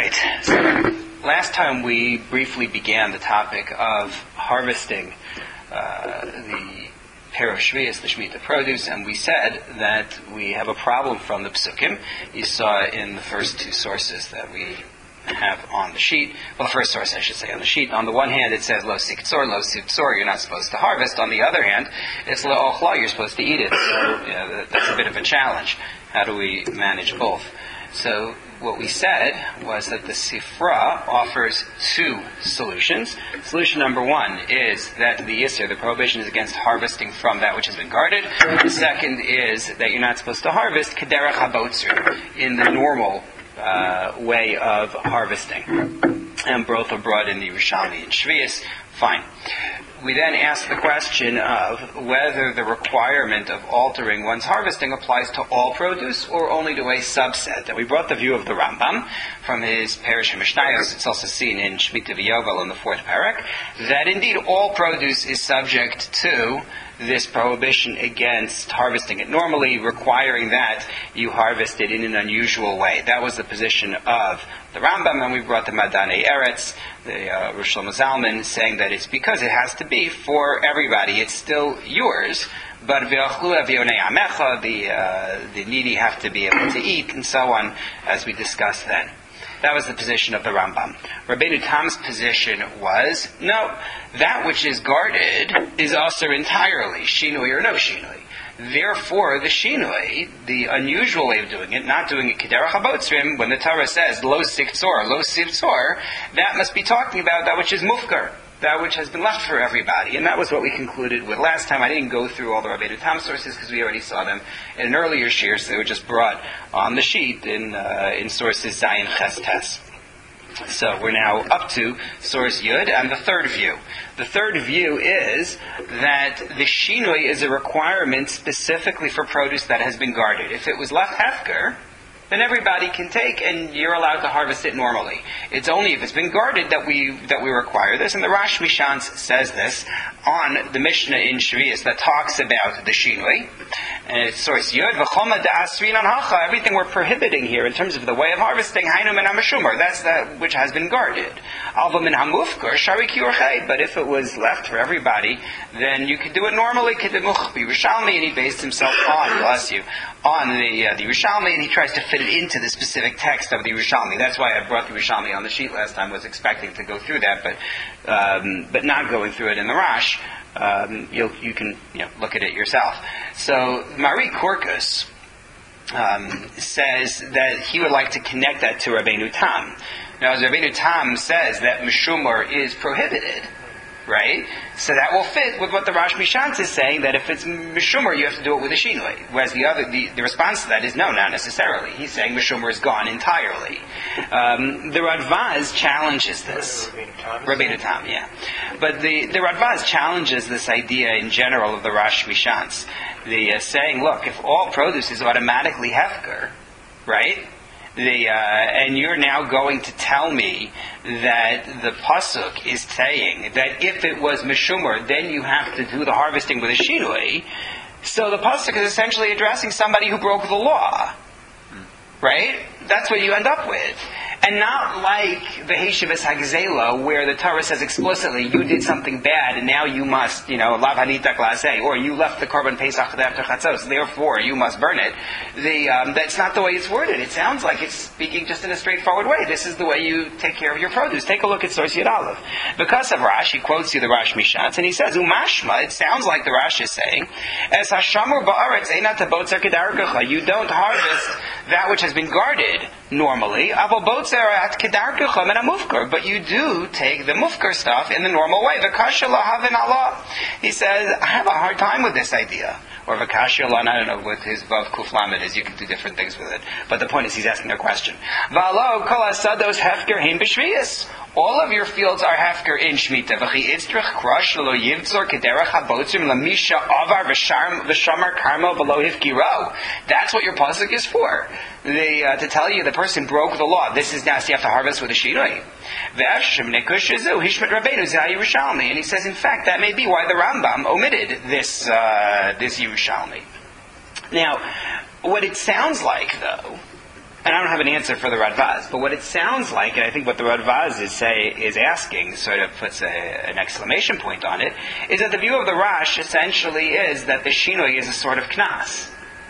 right. So last time we briefly began the topic of harvesting the pair of shvius, the Shemitah produce, and we said that we have a problem from the Psukim. You saw in the first two sources that we have on the sheet. Well, the first source, I should say, on the sheet. On the one hand, it says lo siktsor, lo sipsor, you're not supposed to harvest. On the other hand, it's lo ochla, you're supposed to eat it. So that's a bit of a challenge. How do we manage both? So what we said was that the Sifra offers two solutions. Solution number one is that the Yisr, the prohibition, is against harvesting from that which has been guarded. The second is that you're not supposed to harvest kederach habotzur, in the normal way of harvesting. And both are brought in the Yerushalmi and Shvius. Fine. We then ask the question of whether the requirement of altering one's harvesting applies to all produce or only to a subset. And we brought the view of the Rambam from his Perish Mishnayos. It's also seen in Shemitah V'Yovel in the fourth parak, that indeed all produce is subject to this prohibition against harvesting it normally, requiring that you harvest it in an unusual way. That was the position of the Rambam, and we brought the Madane Eretz, the Rosh Shlomo Zalman, saying that it's because it has to be for everybody. It's still yours, but the needy have to be able to eat, and so on, as we discussed then. That was the position of the Rambam. Rabbeinu Tam's position was, no, that which is guarded is also entirely, shinui or no shinui. Therefore, the shinui, the unusual way of doing it, not doing it kederach habotzrim, when the Torah says lo siktsor, lo sivtsor, that must be talking about that which is mufkar, that which has been left for everybody. And that was what we concluded with last time. I didn't go through all the Rabbeinu Tam sources because we already saw them in an earlier shir, so they were just brought on the sheet in sources Zayin Ches. So we're now up to source Yud and the third view. The third view is that the shinui is a requirement specifically for produce that has been guarded. If it was left hefker, then everybody can take, and you're allowed to harvest it normally. It's only if it's been guarded that we require this, and the Rosh Mishans says this on the Mishnah in Shvius that talks about the shinui. And it's source Yud, v'choma da'asrin anhacha, everything we're prohibiting here in terms of the way of harvesting, hainu min hamashumar, that's that which has been guarded. Alva min hamufkar, shari kiurchei, but if it was left for everybody, then you could do it normally, kedemuch b'Yerushalmi, and he based himself on, bless you, on the Yerushalmi, and he tries to fit it into the specific text of the Yerushalmi. That's why I brought the Yerushalmi on the sheet last time. I was expecting to go through that, but not going through it in the Rash. You can look at it yourself. So Mari Korkus says that he would like to connect that to Rabbeinu Tam. Now, as Rabbeinu Tam says that Meshumar is prohibited, right? So that will fit with what the Rosh Mishans is saying, that if it's Meshumar, you have to do it with a shinui. Whereas the response to that is no, not necessarily. He's saying Meshumar is gone entirely. The Radvaz challenges this. Rabbeinu Tam, yeah. But the Radvaz challenges this idea in general of the Rosh Mishans. The saying, look, if all produce is automatically hefker, right? And you're now going to tell me that the pasuk is saying that if it was meshumar, then you have to do the harvesting with a shinui. So the pasuk is essentially addressing somebody who broke the law, right? That's what you end up with. And not like the Heshivas Hagzela, where the Torah says explicitly, you did something bad, and now you must, lav hanita klaseh, or you left the korban pesach after chatzos, therefore you must burn it. That's not the way it's worded. It sounds like it's speaking just in a straightforward way. This is the way you take care of your produce. Take a look at source Yud Aleph. Because of Rash, he quotes you the Rosh Mishans, and he says, umashma, it sounds like the Rash is saying, as hashamur ba'aretz einat habotzer kedarkecha, you don't harvest that which has been guarded normally, avol botzer at kedarkecha min hamufkar, but you do take the mufkar stuff in the normal way. V'kasha lahavin Allah. He says, I have a hard time with this idea. Or v'kasha lan, I don't know what his vav kuf lamed is, you can do different things with it. But the point is he's asking a question. V'alo kol asados hefker hein b'shviyas. All of your fields are hefker in Shemitah. V'chi itzrich krush lo yivtzor kederach habotzim lamisha avar v'shamar karmo v'lo hifkiro. That's what your pasuk is for. To tell you the person broke the law. This is now, so you have to harvest with a shinui. And he says, in fact, that may be why the Rambam omitted this Yerushalmi. Now, what it sounds like, though, And I don't have an answer for the Radvaz, but what it sounds like, and I think what the Radvaz is asking, sort of puts an exclamation point on it, is that the view of the Rash essentially is that the Shinoi is a sort of Knas.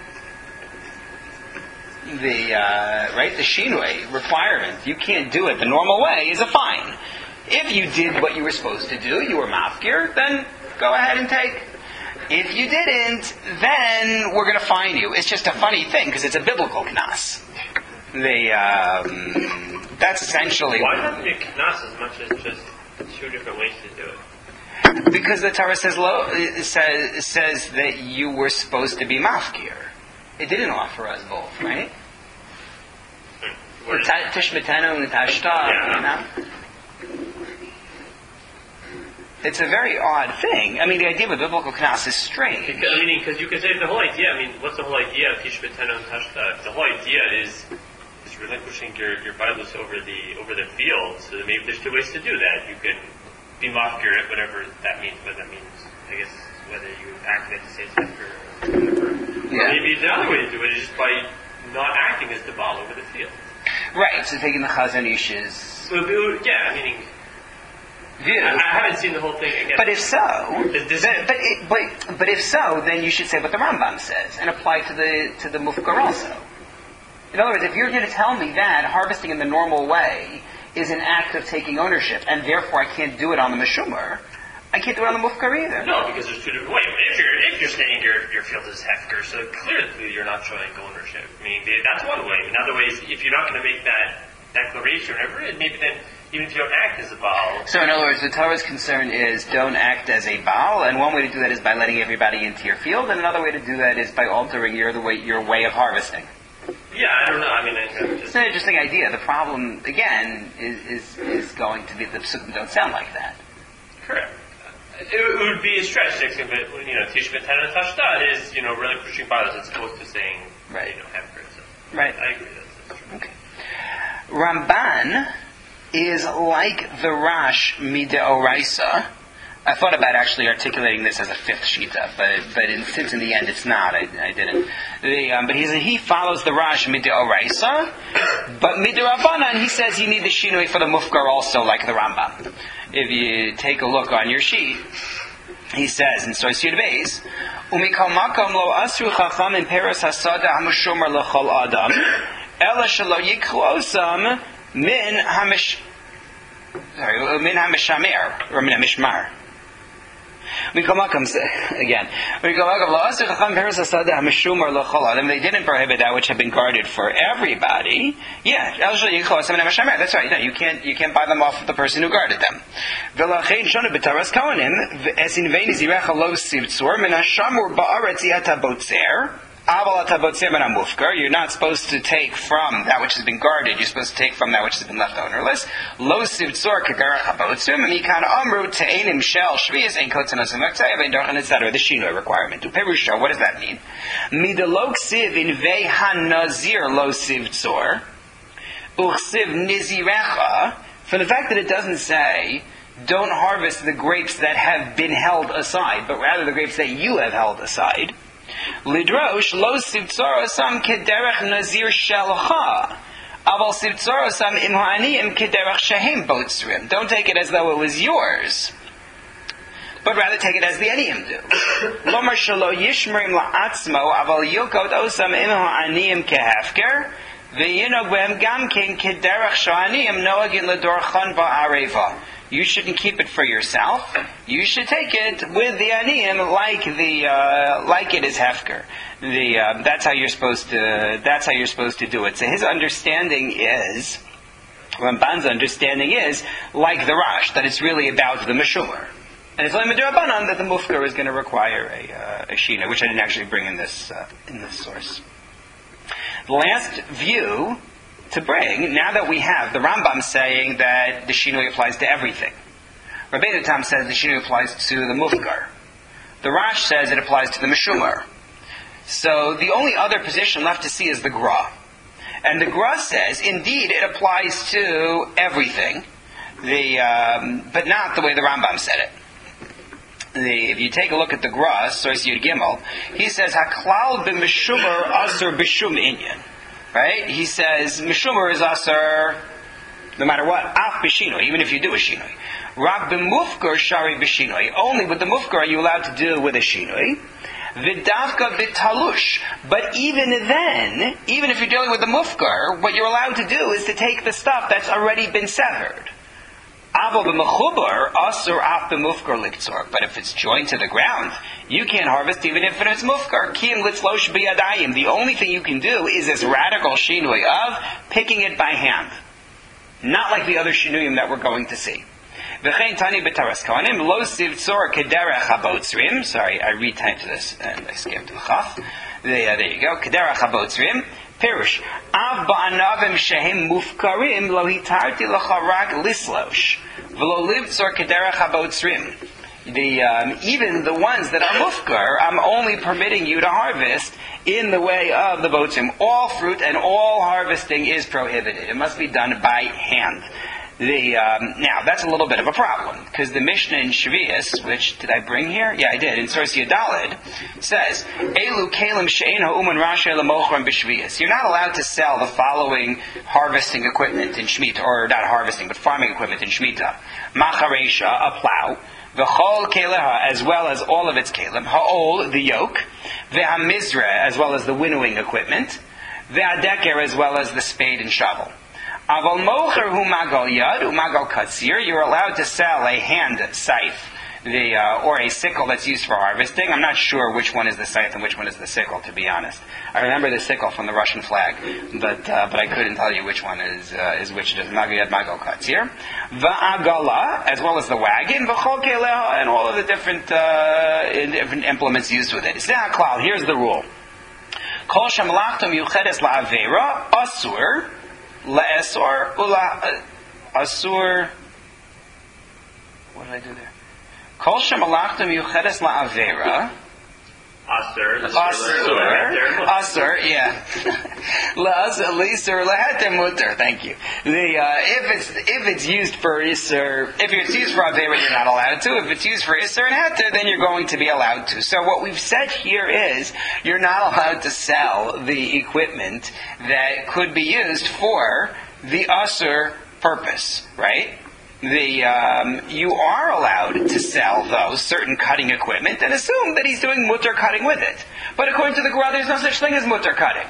The Shinoi requirement, you can't do it the normal way, is a fine. If you did what you were supposed to do, you were mafkir, then go ahead and take. If you didn't, then we're going to fine you. It's just a funny thing, because it's a biblical Knas. That's essentially... Why not be a knas as much as just two different ways to do it? Because the Torah says that you were supposed to be mafkir. It didn't offer us both, right? Tishmetenu and Tashta, you know? It's a very odd thing. I mean, the idea of a biblical knas is strange. Because you could say the whole idea, what's the whole idea of Tishmetenu and Tashta? The whole idea is relinquishing your bailus over the field. So that maybe there's two ways to do that. You can be mafkir at whatever that means. What that means, I guess, whether you activate to say it's mafkir or whatever. Yeah. Or maybe the other way to do it is just by not acting as the baal over the field. Right. So taking the Chazon Ish's view. I haven't seen the whole thing again. But if so, but if so, then you should say what the Rambam says and apply to the mufkar also. In other words, if you're going to tell me that harvesting in the normal way is an act of taking ownership, and therefore I can't do it on the Meshumar, I can't do it on the Mufkar either. No, because there's two different ways. If you're saying your field is hefker, so clearly you're not showing ownership. That's one way. Another way is if you're not going to make that declaration, maybe then even if you don't act as a Baal. So in other words, the Torah's concern is don't act as a Baal, and one way to do that is by letting everybody into your field, and another way to do that is by altering your way of harvesting. Yeah, I don't know. It's an interesting idea. The problem, again, is going to be the psukim don't sound like that. Correct. It would be a stretch to explain, but Tishmetenu and Tashta is really pushing bailus as opposed to saying hefker. So right. I agree. That's true. Okay. Ramban is like the Rash Mideoraisa. I thought about actually articulating this as a fifth shita, but since in the end it's not, I didn't. But he follows the Rash Mideoraisa, but Mideorabanan he says you need the shinui for the mufkar also, like the Rambam. If you take a look on your sheet, he says in Source Yud Beis, Umikal makom lo asru chacham in peras hasada hamushomer lechol adam, ela shelo yiklosam min hamishamer or min hamishmar. They didn't prohibit that which had been guarded for everybody. Yeah, that's right. No, you can't buy them off of the person who guarded them. You're not supposed to take from that which has been guarded. You're supposed to take from that which has been left ownerless. Lo sivtzor kagarach habotzim mikan amru te'enim shel shvius ein kotzanos v'maktzei v'endochan etc. The shinoi requirement. Uperusha. What does that mean? Midalok siv in vei hanazir lo sivtzor uchsiv nizirecha. From the fact that it doesn't say don't harvest the grapes that have been held aside, but rather the grapes that you have held aside. Lidrosh lo sivtzorosam kederech nazir shelcha, aval sivtzorosam im ha'aniyim kederech shehem botzrim. Don't take it as though it was yours, but rather take it as the aniyim do. Lomar shelo yishmerim la'atzmo, aval yokot osam im ha'aniyim kehefker, v'yinog behem gamkin kederech she'aniyim noagin ledorchan ba'areva. You shouldn't keep it for yourself. You should take it with the aniyim like it is hefker. That's how you're supposed to do it. So his understanding is, Ramban's understanding is like the Rash, that it's really about the Meshumar, and it's like Midrabanan that the Mufkar is going to require a shina, which I didn't actually bring in this source. The last view to bring, now that we have the Rambam saying that the shinui applies to everything. Rabbeinu Tam says the shinui applies to the mufkar. The Rash says it applies to the meshumar. So the only other position left to see is the Gra. And the Gra says, indeed, it applies to everything, but not the way the Rambam said it. If you take a look at the Gra, Source Yud Gimel, he says, Haklal b'meshumar asur b'shum inyan. right? He says Mishumar is Asar no matter what, Af B'Shinoi, even if you do a Shinoi. Rak B'Mufkar Shari B'Shinoi. Only with the Mufkar are you allowed to do with a Shinoi. V'Davka B'Talush. But even then, even if you're dealing with the Mufkar, what you're allowed to do is to take the stuff that's already been severed. Aval B'Mechubar, Asur Af B'Mufkar Liktzor. But if it's joined to the ground, you can't harvest even if it's Mufkar. Kiyim Litzlosh B'Yadayim. The only thing you can do is this radical Shinoi of picking it by hand. Not like the other shinuyim that we're going to see. V'chein tani b'taras kohanim lo sivtzor kederach habotzrim. Sorry, I retyped this and I scammed the chaf. There you go. Kederach habotzrim. Pirush. Av ba'anavim shehem mufkarim lo hitarti l'charak lislosh. V'lo livtzor kederach habotzrim. Even the ones that are mufkar, I'm only permitting you to harvest in the way of the botzim. All fruit and all harvesting is prohibited. It must be done by hand. Now, that's a little bit of a problem, because the Mishnah in Shvius, which, did I bring here? Yeah, I did, in Source Yadalid, says, Elu kelim she'en ha'uman rasha lemochram b'Shvius. You're not allowed to sell the following harvesting equipment in Shemitah, or not harvesting, but farming equipment in Shemitah. Macharesha, a plow. V'chol keleha, as well as all of its kelim. Ha'ol, the yoke. Ve'hamizra, as well as the winnowing equipment. Ve'adeker, as well as the spade and shovel. Aval mocher hu magal yad, hu magal katsir. You're allowed to sell a hand scythe, or a sickle that's used for harvesting. I'm not sure which one is the scythe and which one is the sickle, to be honest. I remember the sickle from the Russian flag, but I couldn't tell you which one is which. It is magal yad, magal katsir. Va'agala, as well as the wagon. V'chol keleha, and all of the different implements used with it. Ze'aklal, here's the rule. Kol shemalachtum yuchedes la'avera, asur, la'esor, asur, what did I do there? Kol shemalachtum yuchedes la'avera, Asur, yeah. L'isur leheter muter. Thank you. If it's used for isur, if it's used for avera, you're not allowed to. If it's used for isur and heter, then you're going to be allowed to. So what we've said here is you're not allowed to sell the equipment that could be used for the asur purpose, right? You are allowed to sell, though, certain cutting equipment and assume that he's doing mutter cutting with it. But according to the Gemara, there's no such thing as mutter cutting.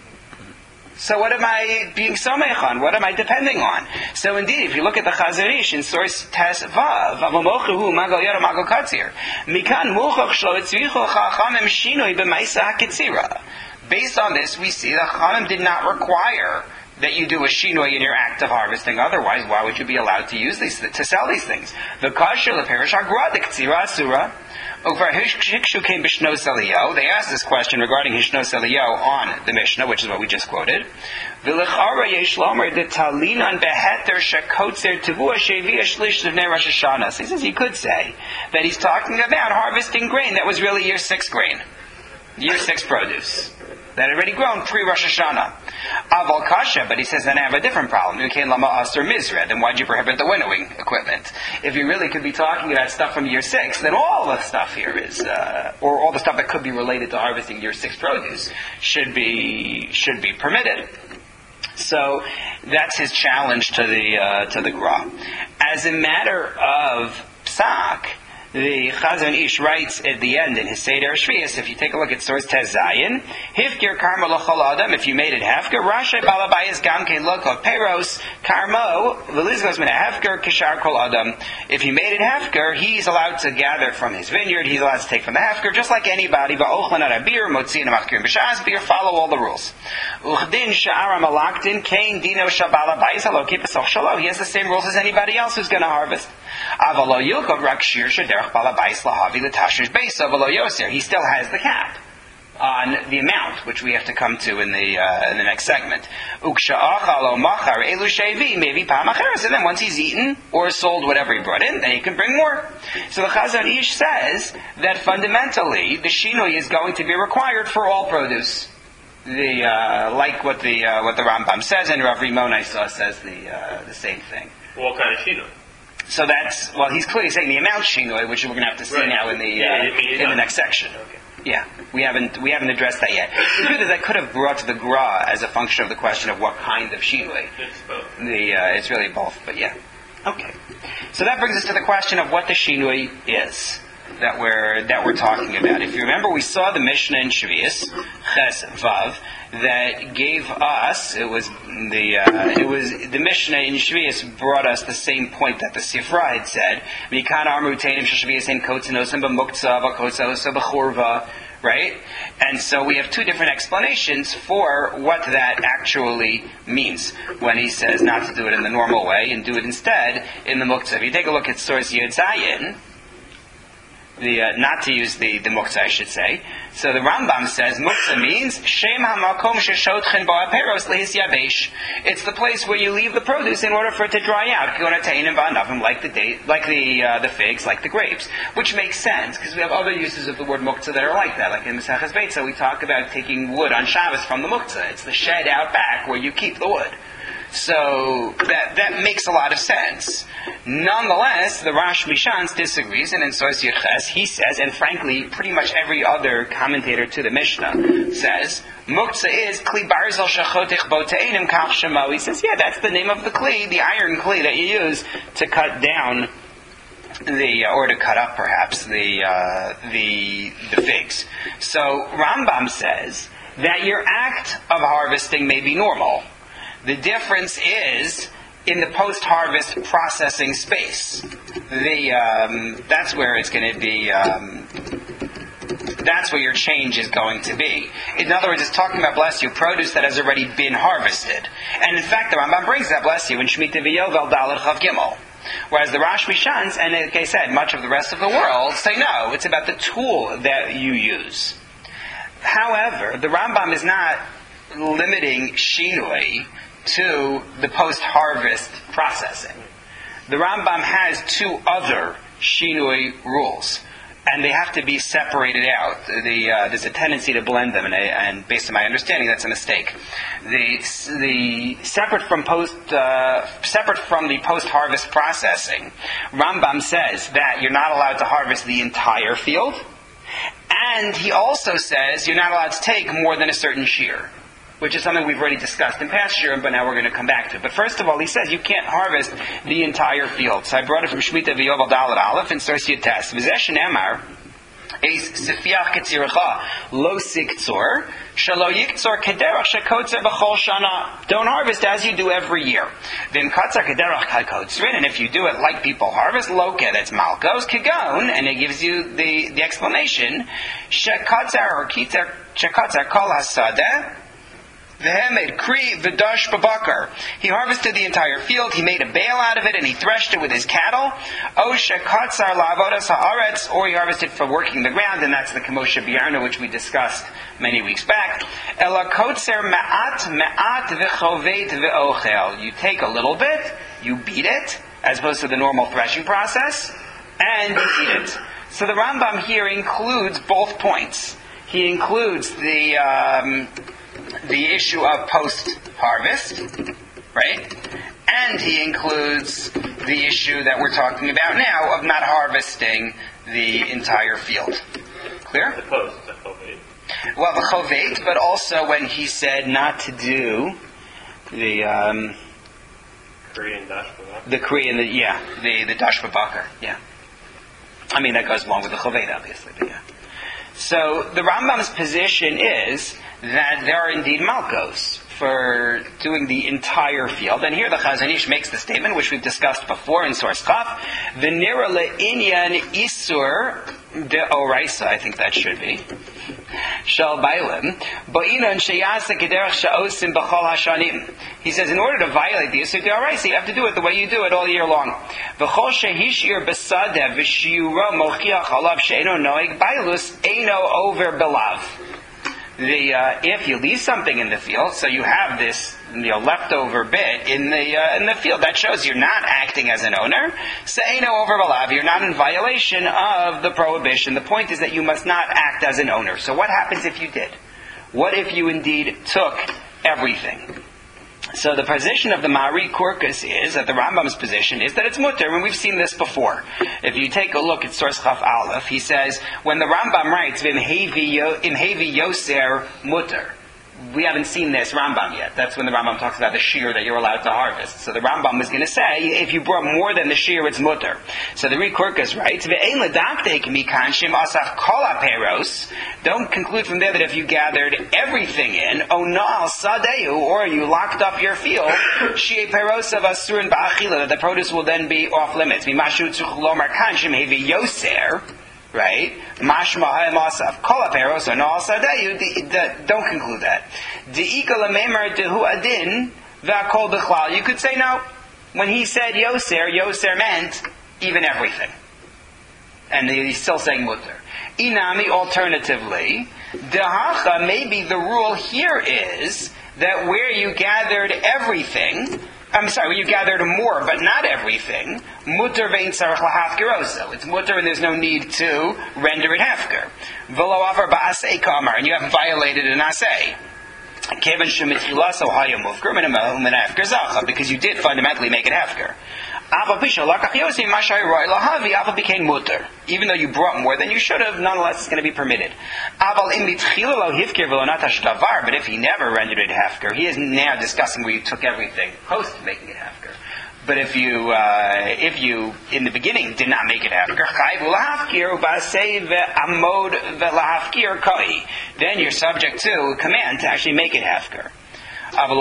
So what am I being somech on? What am I depending on? So indeed, if you look at the Chazarish in source Tes Vav, Avamochehu Magal Yara Magal Katzir, Mikan Muchach Shlo Etzvicho Chachamim Shinoi B'Maisa HaKetzira. Based on this, we see that Chachamim did not require that you do a shinoi in your act of harvesting. Otherwise, why would you be allowed to use these, to sell these things? The kasher leperish agra the ktsira asura. Hikshu came b'shnos eliyahu. They asked this question regarding hishnos eliyahu on the Mishnah, which is what we just quoted. V'lechara yesh lomer de talinan beheter shekotzer tevua shevia shlish levnei Rosh Hashanah. So he says you could say that he's talking about harvesting grain that was really year 6 grain, year 6 produce that had already grown pre-Rosh Hashanah. Aval kasha, but he says, then I have a different problem. You can't lama asur mizra, then why'd you prohibit the winnowing equipment? If you really could be talking about stuff from year 6, then all the stuff here is, or all the stuff that could be related to harvesting year 6 produce should be permitted. So that's his challenge to the Gra. As a matter of psak, the Chazon Ish writes at the end in his Seder Shvius, if you take a look at source Tez Zayin, Hifkir Karma L'chol Adam, if you made it Hefker, Rasha Balabayas Gamke Lokov Peros, Karmo, Velizgos Mina Hefker, Kishar Kol Adam. If you made it Hefker, he's allowed to gather from his vineyard, he's allowed to take from the Hefker, just like anybody, Va'ochlan Arabir, Motzin Amachkirim B'Shaz Beer, follow all the rules. Uchdin Sha'ara Malaktin, Kain Dino Shabalabayas, Halo Kipasach Shalo, he has the same rules as anybody else who's going to harvest. Avalo Yilkov Rakshir Shader he still has the cap on the amount, which we have to come to in the next segment. And then once he's eaten or sold whatever he brought in, then he can bring more. So the Chazon Ish says that fundamentally the shinoi is going to be required for all produce. Like what the Rambam says, and Rav Rimon I saw says the same thing. What kind of shinoi? So that's, well, he's clearly saying the amount shinoi, which we're going to have to see now in the next section. Okay. Yeah, we haven't addressed that yet. The truth is, I could have brought the gra as a function of the question of what kind of shinui. It's both. It's really both, but yeah. Okay. So that brings us to the question of what the shinui is that we're talking about. If you remember, we saw the Mishnah in Shvius Ches Vav that gave us. It was the Mishnah in Shvius brought us the same point that the Sifra had said. Mikan Amru Teinim Shvius in Kotzinosim b'Muktzah v'Kotzinosim b'Churva. Right? And so we have two different explanations for what that actually means when he says not to do it in the normal way and do it instead in the Muktzah. If you take a look at source Yud Zayin, not to use the muktzah, I should say. So the Rambam says muktzah means shem hamakom sheshotchen bo haperos lehis yabesh. It's the place where you leave the produce in order for it to dry out. Like the figs, like the grapes, which makes sense because we have other uses of the word muktzah that are like that. Like in Maseches Beitza, we talk about taking wood on Shabbos from the muktzah. It's the shed out back where you keep the wood. So that makes a lot of sense. Nonetheless, the Rosh Mishans disagrees, and in Source Yud Ches, he says, and frankly, pretty much every other commentator to the Mishnah says, Muktzah is Kli Barzel Shachotich Bo Te'enim Kach Shemo. He says, yeah, that's the name of the Kli, the iron Kli that you use to cut down or to cut up perhaps the figs. So Rambam says that your act of harvesting may be normal. The difference is in the post-harvest processing space. That's where it's going to be. That's where your change is going to be. In other words, it's talking about, bless you, produce that has already been harvested. And in fact, the Rambam brings that, bless you, in Shemitah V'Yovel Dalet Chav Gimel. Whereas the Rosh Mishans, and like I said, much of the rest of the world, say no, it's about the tool that you use. However, the Rambam is not limiting shinui to the post-harvest processing. The Rambam has two other shinui rules, and they have to be separated out. There's a tendency to blend them, and based on my understanding, that's a mistake. The separate from the post-harvest processing, Rambam says that you're not allowed to harvest the entire field, and he also says you're not allowed to take more than a certain shear, which is something we've already discussed in past shurim, but now we're going to come back to it. But first of all, he says you can't harvest the entire field. So I brought it from Shemitah V'Yovel Dalet Aleph in Source Yud Tes. V'zeh shenemar, Eis Sefiach Ketzirecha Lo Siktzor Shalo Yiktzor Kederach Shekotzer B'chol Shana. Don't harvest as you do every year. V'im Katzer Kederach Kakotzrin, and if you do it like people harvest, Loke, that's Malkos Kagon, and it gives you the explanation. Shekotzer or Kitzer Shekotzer Kol Hasadeh. Vehemed Kri V'dash Babakar. He harvested the entire field, he made a bale out of it, and he threshed it with his cattle. O Shekatzar La'avodas Ha'aretz, or he harvested for working the ground, and that's the Kamosha Biarna, which we discussed many weeks back. Ela Kotzer Ma'at V'chovet V'ochel. You take a little bit, you beat it, as opposed to the normal threshing process, and you eat it. So the Rambam here includes both points. He includes the issue of post-harvest, right? And he includes the issue that we're talking about now of not harvesting the entire field. Clear? The post, the chovet. Well, the chovet, but also when he said not to do the Korean dash babakar. The Korean, the dash babakar, yeah. I mean, that goes along with the chovet, obviously, but yeah. So the Rambam's position is that there are indeed malkos for doing the entire field. And here the Chazon Ish makes the statement, which we've discussed before in Source Chaf, V'nira le'inyan isur de'oraisa, I think that should be, shal bailim, ba'inon sheyasa kederach sha'osim b'chol hashanim. He says, in order to violate the isur de'oraisa, you have to do it the way you do it all year long. V'chol shehishir b'sadeh v'shiyuro mochiach alav she'eno noeg bailus eino over belav. If you leave something in the field, so you have this leftover bit in the field, that shows you're not acting as an owner. Say no over balav, you're not in violation of the prohibition. The point is that you must not act as an owner. So what happens if you did? What if you indeed took everything? So the position of the Ma'ari Korkus is, that the Rambam's position is that it's mutter, and we've seen this before. If you take a look at source Chaf Aleph, he says, when the Rambam writes, Im hevi yoser mutter, we haven't seen this Rambam yet. That's when the Rambam talks about the shear that you're allowed to harvest. So the Rambam is going to say, if you brought more than the shear, it's mutter. So the Rikurkas writes, don't conclude from there that if you gathered everything in, or you locked up your field, that the produce will then be off limits. Right? Mashma ha'emasav. Kol ha'peros or no'al sadeyu. Don't conclude that. De'ika l'meimer dehu adin v'akol b'chlal. You could say no. When he said yoser meant even everything. And he's still saying mutter. Inami, alternatively, dehacha, maybe the rule here is that where you gathered everything, you gathered more, but not everything. Mutter vein tzarich lahafker also. It's mutter, and there's no need to render it hafker. V'lo avar ba'asei kamar, and you haven't violated an asei. Because you did fundamentally make it hafker. Became mutter. Even though you brought more than you should have, nonetheless it's going to be permitted. But if he never rendered it hafker, he is now discussing where you took everything post making it hafker. But if you in the beginning did not make it hafker, then you're subject to a command to actually make it hafker. But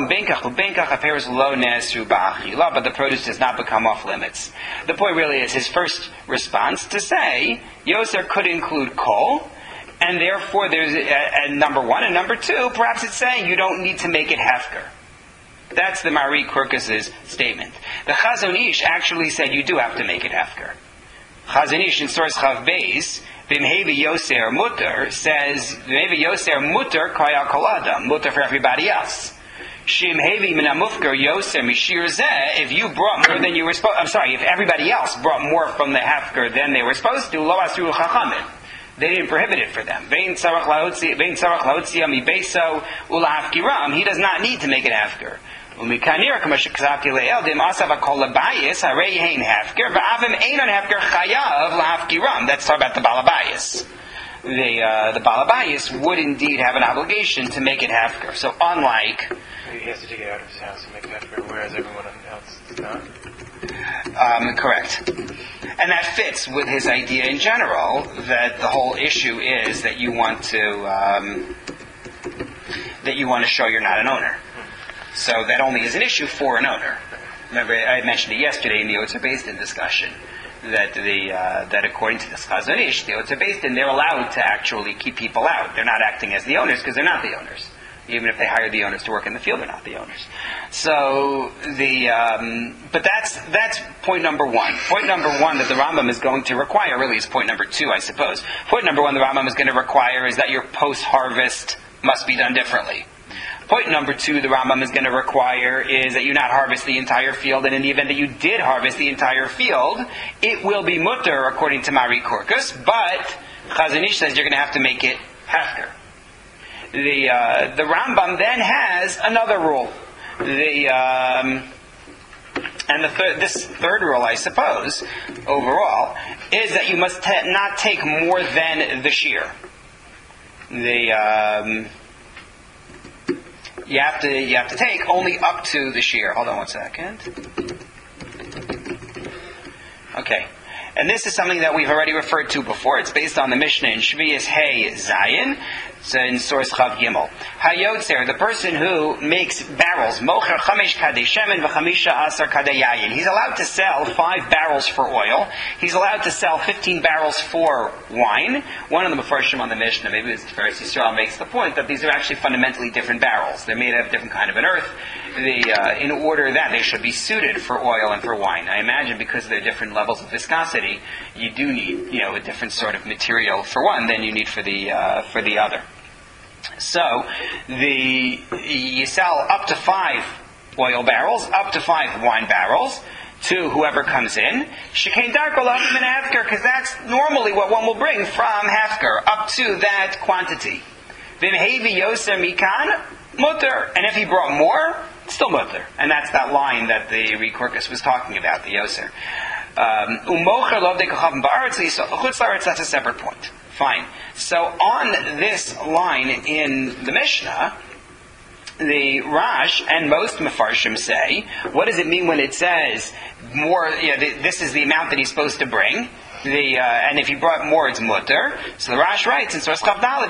the produce does not become off limits. The point really is his first response to say Yoser could include kol, and therefore there's number one, and number two, perhaps it's saying you don't need to make it hefker. That's the Mari Kurkus's statement. The Chazon Ish actually said you do have to make it hefker. Chazon Ish in source Chav Beis, V'imhevi Yoser Mutter, says V'imhevi Yoser Mutter Kaya Kolada, mutter for everybody else. Shimhevi Minamufker Yoser Mishir Zeh, if you brought more than you were supposed, if everybody else brought more from the hefker than they were supposed to, Lo Asru Chachamim. They didn't prohibit it for them. Vein Tzarach Lahotzia Mibeso Ulahafkiram, he does not need to make it hefker. Umikanir Kamashakzaki Leeldim Asav Kolabayis, Harein Hefker, Vavim Einon Hefker Chayav Lahafkiram. That's talking about the Balabayis. The Balabayis would indeed have an obligation to make it hefker. So unlike... He has to take it out of his house and make it hefker, whereas everyone else does not? Correct. And that fits with his idea in general, that the whole issue is that you want to show you're not an owner. So that only is an issue for an owner. Remember, I mentioned it yesterday in the Otzer Beis Din discussion, that according to the Chazon Ish, the Otzer Beis Din, they're allowed to actually keep people out. They're not acting as the owners because they're not the owners. Even if they hire the owners to work in the field, they're not the owners. So but that's point number one. Point number one that the Rambam is going to require really is point number two, I suppose. Point number one the Rambam is going to require is that your post-harvest must be done differently. Point number two the Rambam is going to require is that you not harvest the entire field, and in the event that you did harvest the entire field, it will be mutter according to Mari Korkus, but Chazon Ish says you're going to have to make it hefker. The Rambam then has another rule. This third rule, I suppose, overall, is that you must not take more than the shear. You have to take only up to the shear. Hold on one second. Okay. And this is something that we've already referred to before. It's based on the Mishnah in Shvius Hey Zayin. It's in source Chav Gimel. Hayotzer, the person who makes barrels, Mocher Chamesh Kadei Shemen v'Chamisha Asar Kadei Yayin. He's allowed to sell 5 barrels for oil. He's allowed to sell 15 barrels for wine. One of the Mefarshim on the Mishnah, maybe it's Tiferes Yisrael, makes the point that these are actually fundamentally different barrels. They're made out of different kind of an earth. In order that they should be suited for oil and for wine. I imagine because of their different levels of viscosity, you do need, a different sort of material for one than you need for the other. So, you sell up to 5 oil barrels, up to 5 wine barrels, to whoever comes in. Shekain darko lavim in hefker, because that's normally what one will bring from hefker, up to that quantity. Vimhevi yoser mikan mutter, and if he brought more, Still mutter. And that's that line that the Rekorkus was talking about, the Yoser. That's a separate point. Fine. So on this line in the Mishnah, the Rash and most Mefarshim say, what does it mean when it says more? This is the amount that he's supposed to bring. And if he brought more, it's mutter. So the Rash writes in Source Chav Daled,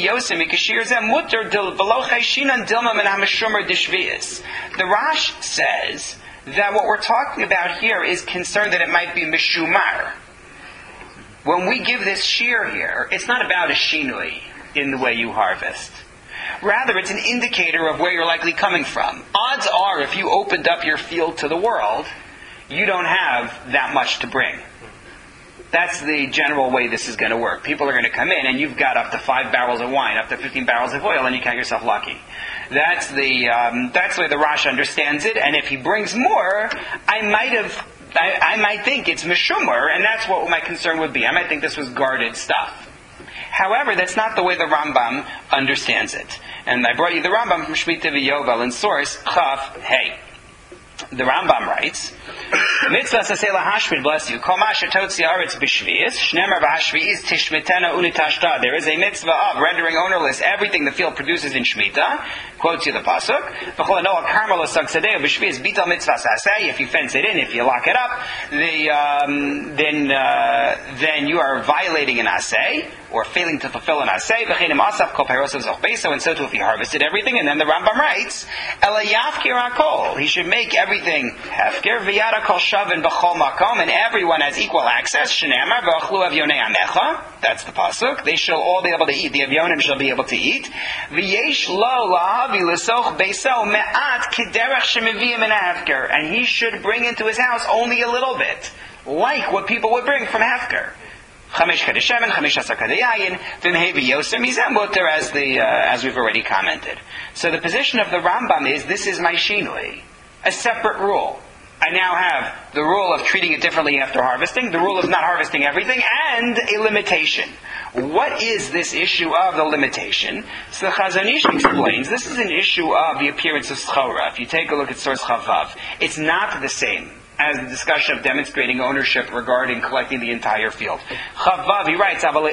the Rash says that what we're talking about here is concerned that it might be mishumar. When we give this shear here, it's not about a shinui in the way you harvest. Rather, it's an indicator of where you're likely coming from. Odds are, if you opened up your field to the world, you don't have that much to bring. That's the general way this is going to work. People are going to come in, and you've got up to 5 barrels of wine, up to 15 barrels of oil, and you count yourself lucky. That's the way the Rash understands it. And if he brings more, I might think it's mishumar, and that's what my concern would be. I might think this was guarded stuff. However, that's not the way the Rambam understands it. And I brought you the Rambam from Shemitah V'Yovel in source Chaf Hey. The Rambam writes, Mitzvah saseh lahashmid, bless you, kol ma shetotzi aretz b'shvius, shnemer v'hashvius tishmitena unitashta. There is a mitzvah of rendering ownerless everything the field produces in Shemitah. Quotes you the pasuk. V'chol anoah karmel l'sag sadeh b'shvius bital mitzvah saseh. If you fence it in, if you lock it up, then you are violating an aseh, or failing to fulfill an aseh. V'chenim asaf kol peirosav zoch beso, and so too if he harvested everything. And then the Rambam writes, Ela yafkir hakol. He should make everything hefker v'yada kol shavin b'chol makom, and everyone has equal access. Shenamar v'achlu avyonei amecha. That's the pasuk. They shall all be able to eat. The avyonim shall be able to eat. V'yesh lo lahavi l'soch beso me'at kiderech shemiviyim in hefker, and he should bring into his house only a little bit, like what people would bring from hefker. Chamesh kadeshemen, chamesh asar kadeyayin, v'mhevi yoser mizem muter, as we've already commented. So the position of the Rambam is, this is my shinui, a separate rule. I now have the rule of treating it differently after harvesting, the rule of not harvesting everything, and a limitation. What is this issue of the limitation? So the Chazon Ish explains, this is an issue of the appearance of schora. If you take a look at source Chavav, it's not the same as the discussion of demonstrating ownership regarding collecting the entire field. Chavav, he writes, as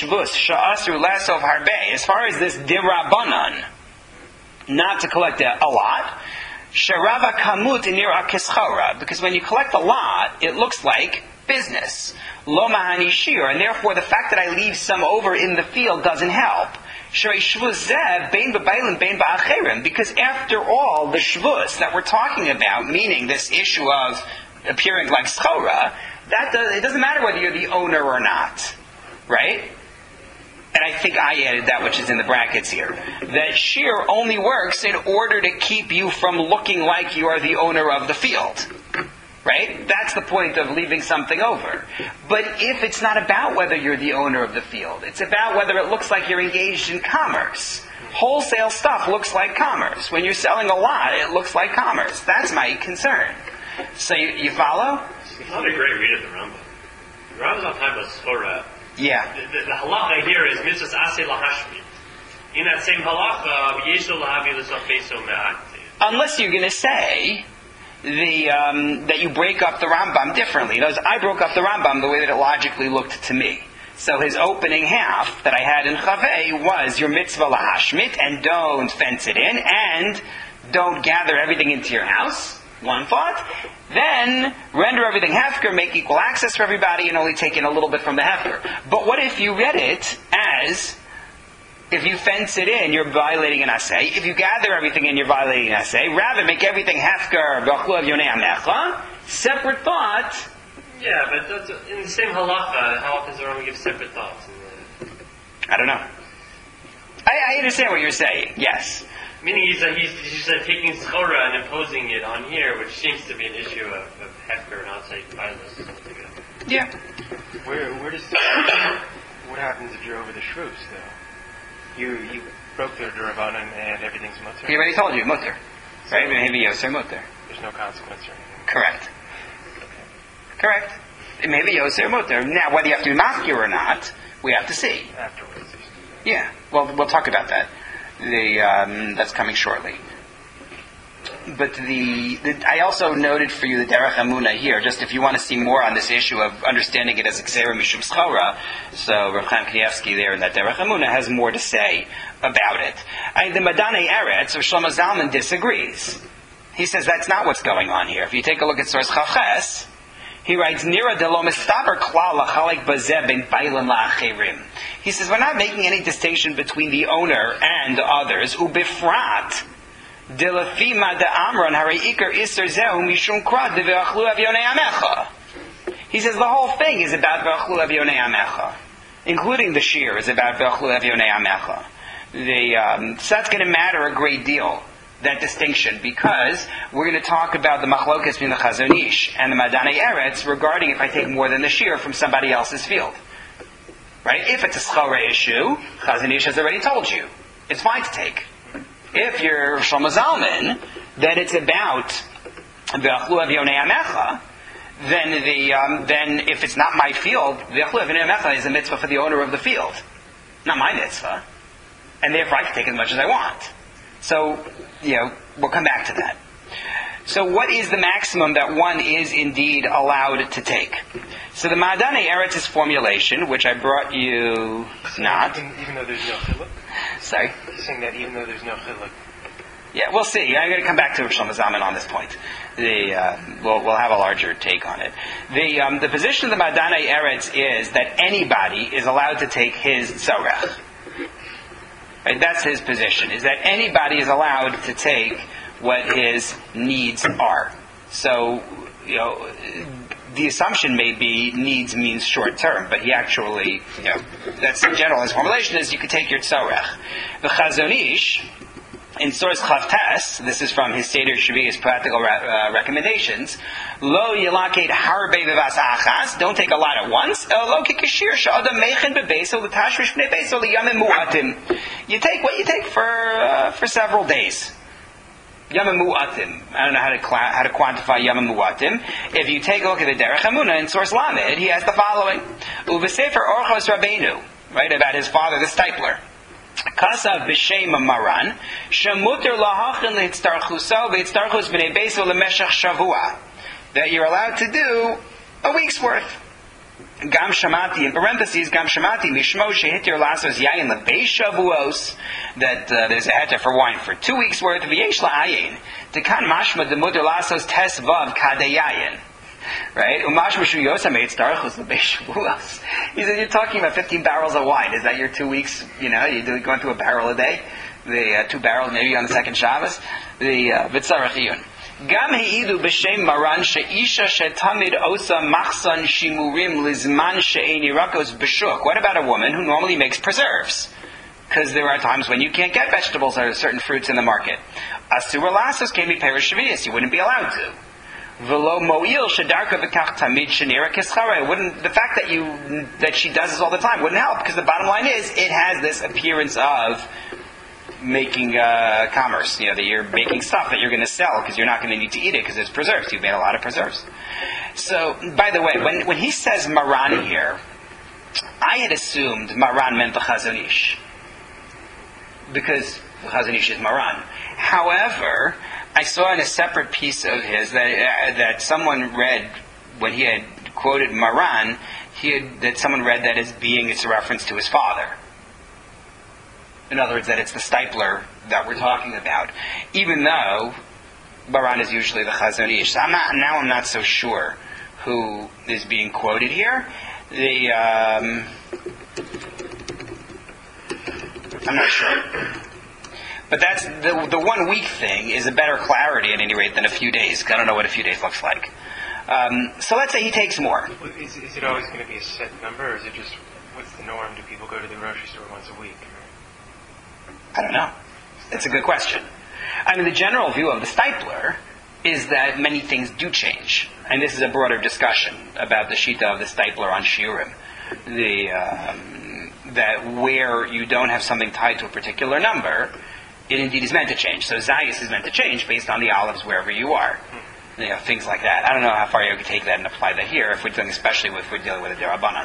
far as this dirabanan, not to collect a lot, Sharava kamut nira kischora, because when you collect a lot, it looks like business. Lo mahani shir, and therefore the fact that I leave some over in the field doesn't help. Because after all, the shvus that we're talking about, meaning this issue of appearing like schora, it doesn't matter whether you're the owner or not, right? And I think I added that, which is in the brackets here. That shear only works in order to keep you from looking like you are the owner of the field. Right? That's the point of leaving something over. But if it's not about whether you're the owner of the field, it's about whether it looks like you're engaged in commerce. Wholesale stuff looks like commerce. When you're selling a lot, it looks like commerce. That's my concern. So you follow? It's not a great read of the Rambam. The Rambam's not talking about schora. Yeah. The halacha here is mitzvahs aseh lahashmi. In that same halacha, yesh lo lahavi l'soch beso me'at. Unless you're going to say that you break up the Rambam differently. In other words, I broke up the Rambam the way that it logically looked to me. So his opening half that I had in Chavei was your mitzvah lahashmit, and don't fence it in, and don't gather everything into your house. One thought. Then render everything hefker, make equal access for everybody, and only take in a little bit from the hefker. But what if you read it as, if you fence it in, you're violating an aseh. If you gather everything in, you're violating an aseh. Rather, make everything hefker, v'achlu avyonei amecha. Separate thought. Yeah, but that's, in the same halacha, how often does the Rambam give separate thoughts? I don't know. I understand what you're saying, yes. Meaning he's taking schora and imposing it on here, which seems to be an issue of hefker and outside violence. Yeah. Where does what happens if you're over the shrews, though? You broke the Durabanan and everything's mutter. He already told you, mutter. Right? Maybe yoser mutter. There's no consequence or anything. Correct. Correct. Maybe yoser mutter. Now, whether you have to be mafkir or not, we have to see. Afterwards. Yeah. Well, we'll talk about that. That's coming shortly. I also noted for you the Derech Emunah here, just if you want to see more on this issue of understanding it as a Gzeira Mishum Schora. So Rav Chaim Kanievsky there in that Derech Emunah has more to say about it. The Madane Eretz of Shlomo Zalman disagrees. He says that's not what's going on here. If you take a look at source Chaches, he writes, Nira de lo mistaber klal lachalek bazeh ben bailan la'acherim. He says, we're not making any distinction between the owner and the others. Ubifrat, de lefima de amron harei ikar iser zehu mishum krad de ve'achlu avyonei amecha. He says the whole thing is about ve'achlu avyonei amecha, including the shir is about ve'achlu avyonei amecha. So that's going to matter a great deal, that distinction, because we're going to talk about the machlokas between the Chazon Ish and the Madane Eretz regarding if I take more than the shir from somebody else's field. Right? If it's a schora issue, Chazon Ish has already told you. It's fine to take. If you're Shlomo Zalman, then it's about V'achlu Avyonei Amecha, then if it's not my field, V'achlu Avyonei Amecha is a mitzvah for the owner of the field. Not my mitzvah. And therefore I can take as much as I want. So, we'll come back to that. So what is the maximum that one is indeed allowed to take? So the Madane Eretz's formulation, which I brought you not. Even though there's no chiluk? Sorry? He's saying that even though there's no chiluk. Yeah, we'll see. I'm going to come back to Shlomo Zalman on this point. We'll have a larger take on it. The position of the Madane Eretz is that anybody is allowed to take his tzorech. Right, that's his position, is that anybody is allowed to take what his needs are. So, the assumption may be needs means short term, but he actually, that's in general, his formulation is you could take your tzorech. The Chazon Ish, in source Chavtes, this is from his Seder Shvi'is practical recommendations, Lo yelaket harbe v'vas achas, don't take a lot at once. Lo kikashir sh'adam mechen bebeso l'tashrish b'nei beso l'yamim mu'atim. You take what you take for several days. Yamim mu'atim. I don't know how to quantify yamim mu'atim. If you take a look at the Derech Emunah in source Lamed, he has the following: Uvesefer Orchos Rabbeinu, right, about his father, the Stipler. Kasav b'shem Maran, shemuter lahachin lehitztarchuso v'hitztarchus b'nei beso l'meshach shavua, that you're allowed to do a week's worth. Gam shamati, in parentheses, gam shamati mishmo shehitir lasos yayin lebeis shavuos, that there's a heter for wine for 2 weeks worth. V'yesh la'ayin tekan mashma demuter lasos tes vav kadeyayin. Right? He said, you're talking about 15 barrels of wine. Is that your 2 weeks? You're going through a barrel a day? The 2 barrels maybe on the second Shabbos? The Vitzarachiyun. Gam heidu b'shem maran she'isha she'tamid osa machsan shimurim lizman she'eni rakos b'shuk. What about a woman who normally makes preserves? Because there are times when you can't get vegetables or certain fruits in the market. Asura lasos came be perish shvius. You wouldn't be allowed to. V'lo mo'il shedarka v'kach tamid shenira kischara. The fact that she does this all the time wouldn't help, because the bottom line is it has this appearance of making commerce. That you're making stuff that you're going to sell because you're not going to need to eat it because it's preserves. You've made a lot of preserves. So, by the way, when he says Maran here, I had assumed Maran meant the Chazon Ish, because the Chazon Ish is Maran. However, I saw in a separate piece of his that someone read, when he had quoted Maran, that someone read that as being it's a reference to his father. In other words, that it's the Stipler that we're talking about, even though Maran is usually the Chazon Ish. So I'm not so sure who is being quoted here. I'm not sure. But that's the 1 week thing is a better clarity at any rate than a few days. I don't know what a few days looks like. So let's say he takes more. Is it always going to be a set number, or is it just what's the norm? Do people go to the grocery store once a week? I don't know. That's a good question. I mean, the general view of the Stipler is that many things do change. And this is a broader discussion about the Shita of the Stipler on Shiurim. That where you don't have something tied to a particular number, it indeed is meant to change. So Zayis is meant to change based on the olives wherever you are. Things like that. I don't know how far you could take that and apply that here, especially if we're dealing with a Derabanan.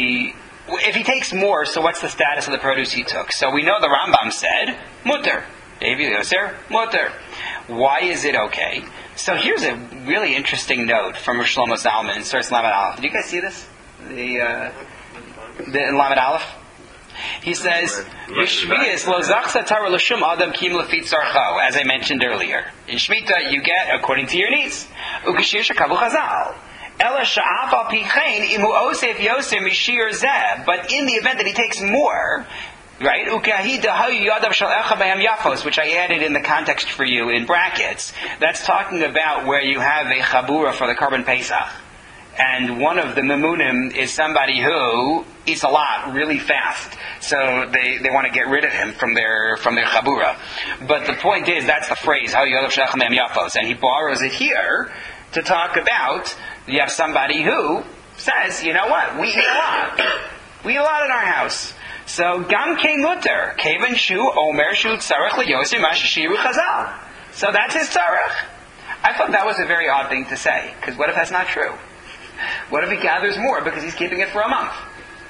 If he takes more, so what's the status of the produce he took? So we know the Rambam said, mutter. David Yoser, Mutter. Why is it okay? So here's a really interesting note from Rosh Shlomo Zalman in Source Lamed Aleph. Do you guys see this? The Lamed Aleph? He says, "Yishmiyas lo zachsa tara l'shum adam kim lefit tzarcho," as I mentioned earlier. In Shemitah, you get according to your needs. Ukashir shekavu chazal. Ela sha'af al pichein imu osef yoser mishir zeh. But in the event that he takes more, right? Ukahi dahayu yadav shal echa b'hem yafos, which I added in the context for you in brackets. That's talking about where you have a chabura for the Karban Pesach. And one of the memunim is somebody who eats a lot really fast. So they want to get rid of him from their chabura. But the point is, that's the phrase, how yodav shechem yafos. And he borrows it here to talk about, you have somebody who says, you know what, we eat a lot. We eat a lot in our house. So, gam kein mutter, kevan shu omer shu tzarech liyosim ashishiru chazal. So that's his tzarech. I thought that was a very odd thing to say, because what if that's not true? What if he gathers more because he's keeping it for a month?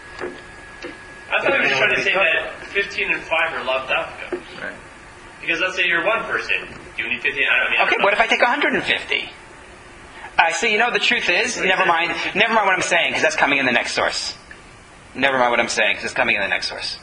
I thought he was trying to say that 15 and 5 are loved up. Right. Because let's say you're one person. Do you need 15? Okay, what if I take 150? So the truth is, never mind what I'm saying, because that's coming in the next source. Never mind what I'm saying, because it's coming in the next source.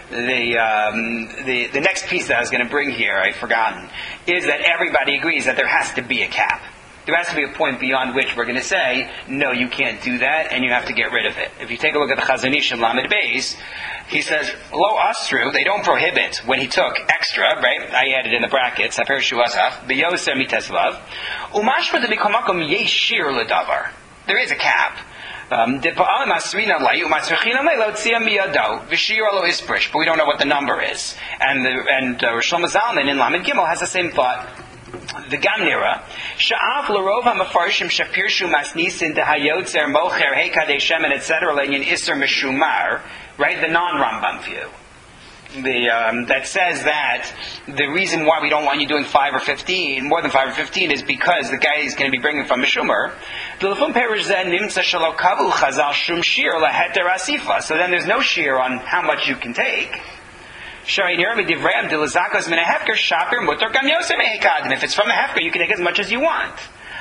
The next piece that I was going to bring here, I've forgotten, is that everybody agrees that there has to be a cap. There has to be a point beyond which we're going to say, no, you can't do that, and you have to get rid of it. If you take a look at the Chazon Ish in Lamed Beis, he says, lo asru, they don't prohibit when he took extra, right? I added in the brackets, aper shu asaf, beyoser mitezlav, umashma de mikomakom yeshir ledavar. There is a cap. But we don't know what the number is. And Rosh Shlomo Zalman in Lamed Gimel has the same thought. The Gamnira, Sha'af l'rov ha'mefarshim shapirshu masnisin dehayotzer mocher heikadei shemen etc. le'inyan iser meshumar, right? The non-Rambam view. That says that the reason why we don't want you doing 5 or 15, more than 5 or 15, is because the guy is going to be bringing from Meshumar. So then there's no shear on how much you can take. If it's from the hefker, you can take as much as you want.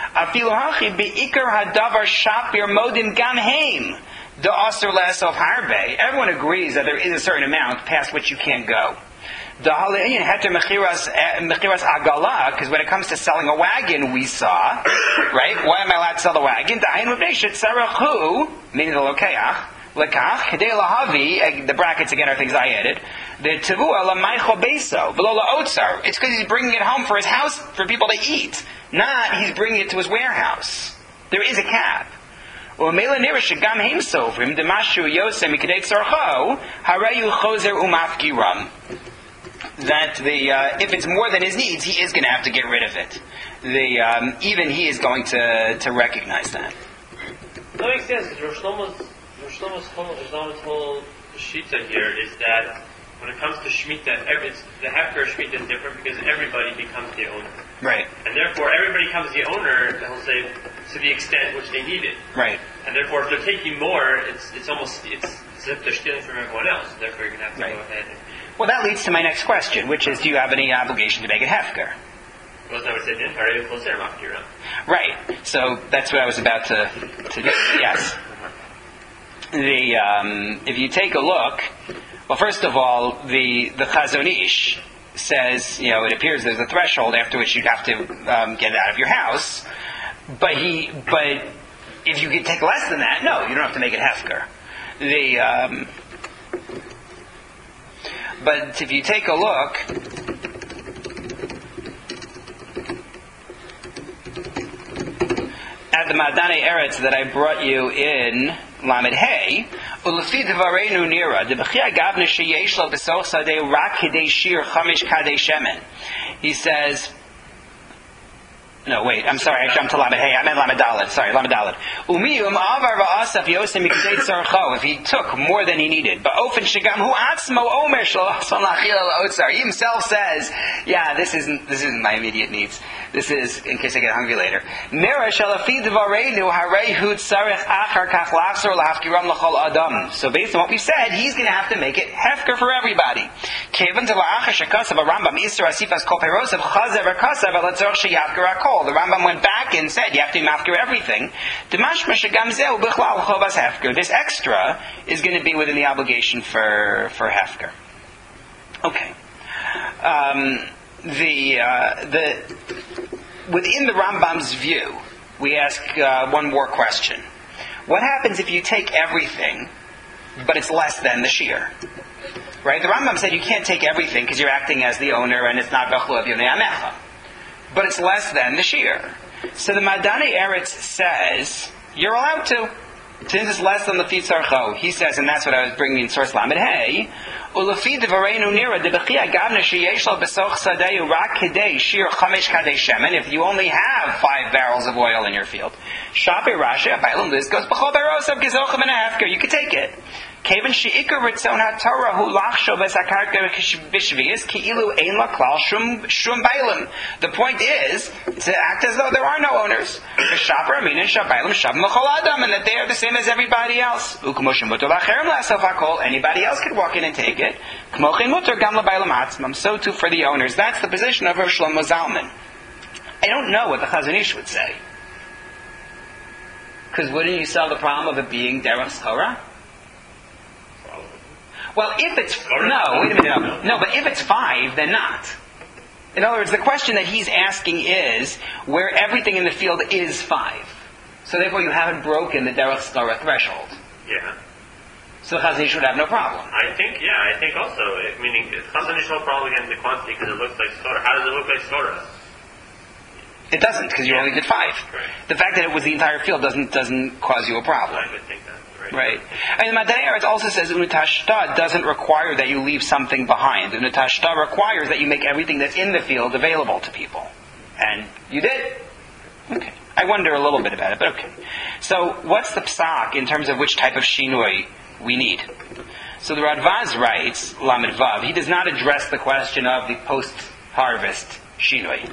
Everyone agrees that there is a certain amount past which you can't go. Because when it comes to selling a wagon, we saw, right? Why am I allowed to sell the wagon? Meaning the lokeach. The brackets again are things I added. It's because he's bringing it home for his house for people to eat, not he's bringing it to his warehouse. There is a cap. That if it's more than his needs, he is going to have to get rid of it. Even he is going to recognize that. That makes sense, because Shlomo's whole shita here is that when it comes to Shemitah, the hefker Shemitah is different because everybody becomes the owner. Right. And therefore, everybody becomes the owner, he'll say, to the extent which they need it. Right. And therefore, if they're taking more, it's as if they're stealing from everyone else. Therefore, you're going to have to go ahead and... Well, that leads to my next question, which is, do you have any obligation to make it hefker? Right. So that's what I was about to do. Yes. If you take a look, well, first of all, the Chazon Ish says, it appears there's a threshold after which you'd have to get it out of your house. But if you could take less than that, no, you don't have to make it hefker. But if you take a look at the Madane Eretz that I brought you in Lamed Hey, Ulefi Dvarenu Nira, the Bechia Gavna Sheyesh Lo B'Soch Sadeh Rak Hidei Shir Chamish Kadei Shemen. He says, No, wait. I'm sorry. I jumped to Lamed Hey. I meant Lamed Daled. Sorry, Lamed Daled. If he took more than he needed, he himself says, "Yeah, this isn't my immediate needs. This is in case I get hungry later." So based on what we said, he's going to have to make it hefker for everybody. The Rambam went back and said you have to mafker everything. This extra is going to be within the obligation for hefker. Okay. Within the Rambam's view, we ask one more question. What happens if you take everything, but it's less than the shear? Right? The Rambam said you can't take everything because you're acting as the owner and it's not Bechlu of Yonei Amecha. But it's less than the shear. So the Madani Eretz says, you're allowed to. Since it's less than the Fitzarcho, he says, and that's what I was bringing in source Lamed Hey, Ulafi Devarenu Nira, Debechia Gavna Sheyeshlo Besoch Sadeu Rak Kedei Shir Chamesh Kadei Shemen, if you only have 5 barrels of oil in your field. Shape Rasha, Bailam Liz goes, Bechol Berosav Gezochem and a Hefker, you could take it. Kevin sheikar ritzon haTorah hu lachsho v'sakarka b'shvius ki'ilu ein la klal shum bailim. The point is to act as though there are no owners. V'shaper aminin shabailim shabim l'chol adam, and that they are the same as everybody else. U'k'moshem mutar lacherem la'asof hakol. Anybody else could walk in and take it. K'mochin mutar gam l'bailim atzmam. So too for the owners. That's the position of Rav Shlomo Zalman. I don't know what the Chazon Ish would say. Because wouldn't you sell the problem of it being derech schora? Well, if it's... No, wait a minute. No, but if it's 5, then not. In other words, the question that he's asking is where everything in the field is 5. So therefore you haven't broken the derech schora threshold. Yeah. So the Chazon Ish would have no problem. I think also, meaning Chazon Ish no problem against the quantity because it looks like schora. How does it look like schora? It doesn't, because you only did 5. Right. The fact that it was the entire field doesn't cause you a problem. I would think that. Right. And the Madani Eretz also says Unutashta doesn't require that you leave something behind. Unutashta requires that you make everything that's in the field available to people. And you did. Okay. I wonder a little bit about it, but okay. So what's the psak in terms of which type of shinoi we need? So the Radvaz writes, Lamed Vav, he does not address the question of the post-harvest shinoi.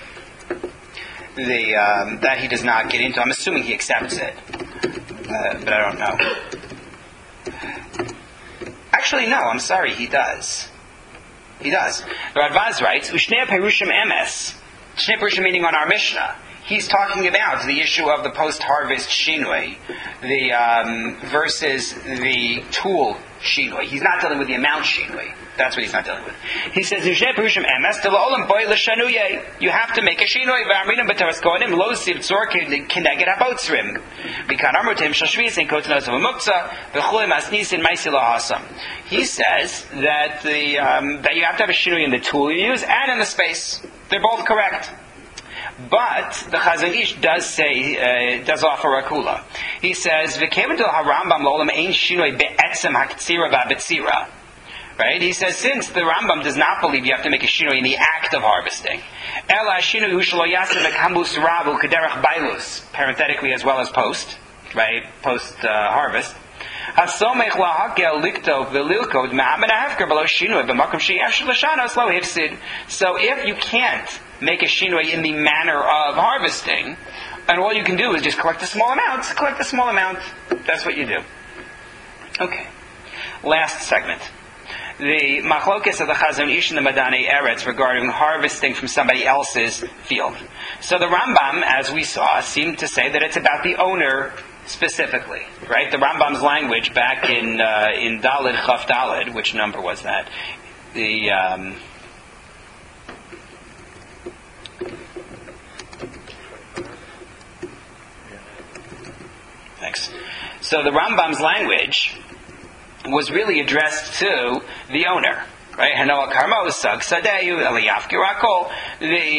That he does not get into. I'm assuming he accepts it. But I don't know. Actually, no, I'm sorry, he does. He does. The Radvaz writes, Ushnei Perushim Emes. Shnei Perushim meaning on our Mishnah. He's talking about the issue of the post-harvest shinoi, versus the tool shinoi. He's not dealing with the amount shinoi. That's what he's not dealing with. He says, you have to make a shinoi. He says that that you have to have a shinoi in the tool you use and in the space. They're both correct. But the Chazon Ish does say, does offer a kula. He says, right? He says, since the Rambam does not believe you have to make a shinoi in the act of harvesting, parenthetically as well as post, right? Post harvest. So if you can't make a shinoi in the manner of harvesting, and all you can do is just collect a small amount, that's what you do. Okay. Last segment. The machlokes of the Chazon Ish and the Madani Eretz regarding harvesting from somebody else's field. So the Rambam, as we saw, seemed to say that it's about the owner specifically, right? The Rambam's language back in Daled Chaf Daled, which number was that? Thanks. So the Rambam's language was really addressed to the owner, right? Hanoah Karmo Sag Sadeu Eliyaf Girakol.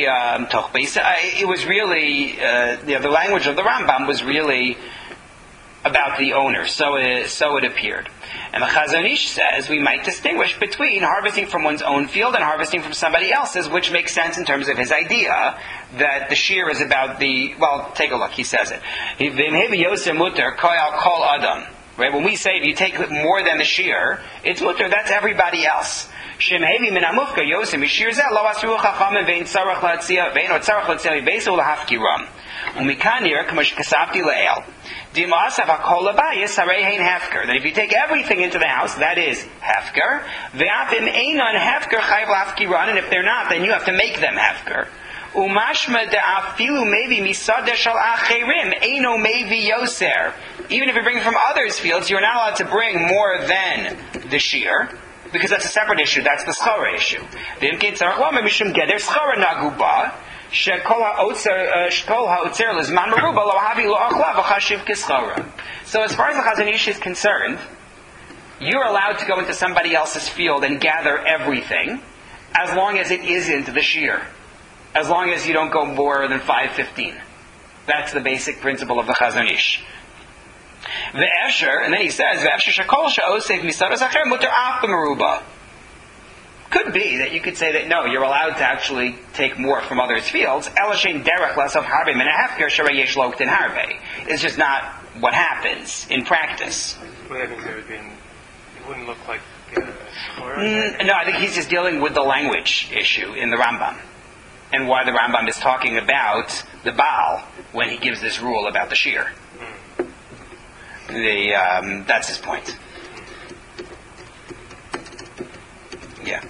It was really the language of the Rambam was really about the owner. So it appeared. And the Chazon Ish says we might distinguish between harvesting from one's own field and harvesting from somebody else's, which makes sense in terms of his idea that the shear is about the, well, take a look, he says it. Right? When we say if you take more than the shear, it's mutter, that's everybody else. That if you take everything into the house, that is hefker. And if they're not, then you have to make them hefker. Even if you're bringing from others' fields, you're not allowed to bring more than the shear, because that's a separate issue. That's the schara issue. So as far as the Chazon Ish is concerned, you're allowed to go into somebody else's field and gather everything, as long as it isn't the shear. As long as you don't go more than 5:15. That's the basic principle of the Chazon Ish. And then he says, could be that you could say that no, you're allowed to actually take more from others' fields. It's just not what happens in practice. Well, that means it wouldn't look like no, I think he's just dealing with the language issue in the Rambam. And why the Rambam is talking about the Baal when he gives this rule about the shear. That's his point. Yeah.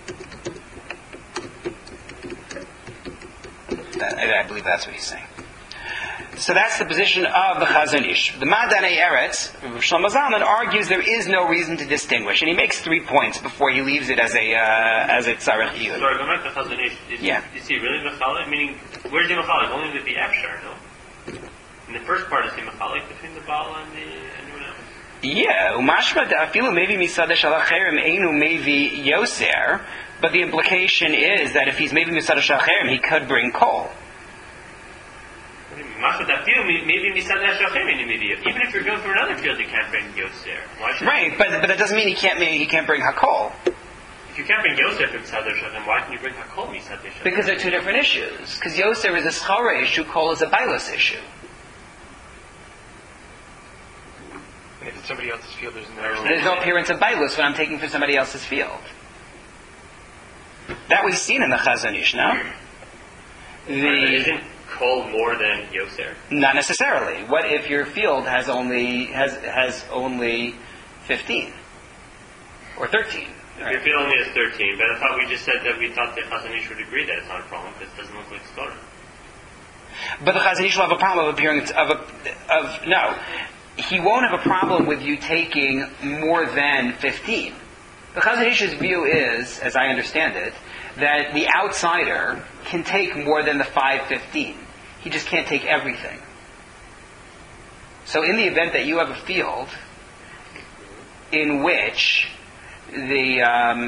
I believe that's what he's saying. So that's the position of the Chazon Ish. The Madanei Eretz, Shlomo Zalman, argues there is no reason to distinguish, and he makes 3 points before he leaves it as a tzarech iyud. Sorry, going back to Chazon Ish. Is he really mechalik? Meaning, where's he mechalik? Only with the Afshar, no? In the first part, is he mechalik between the Baal and anyone else? Yeah, umashma da'afilu maybe misadesh alacherim einu maybe yoser, but the implication is that if he's maybe misadesh alacherim, he could bring coal. Even if you're going through another field, you can't bring yoser. Right, but that doesn't mean he can't bring hakol. If you can't bring yoser from misadesh alacherim, why can you bring hakol misadesh alacherim? Because they're two different issues. Because yoser is a schara issue, kol is a bailus issue. If it's somebody else's field, there's no appearance of bailus when I'm taking from somebody else's field. That we've seen in the Chazon Ish, no? Isn't coal more than yoser? Not necessarily. What if your field has only 15 or 13? Right. Your field only has 13, but I thought we just said that we thought the Chazon Ish would agree that it's not a problem because it doesn't look like Sodom. But the Chazon Ish will have a problem of appearance no. He won't have a problem with you taking more than 15. The Chazon Ish's view is, as I understand it, that the outsider can take more than the 5:15. He just can't take everything. So in the event that you have a field in which the...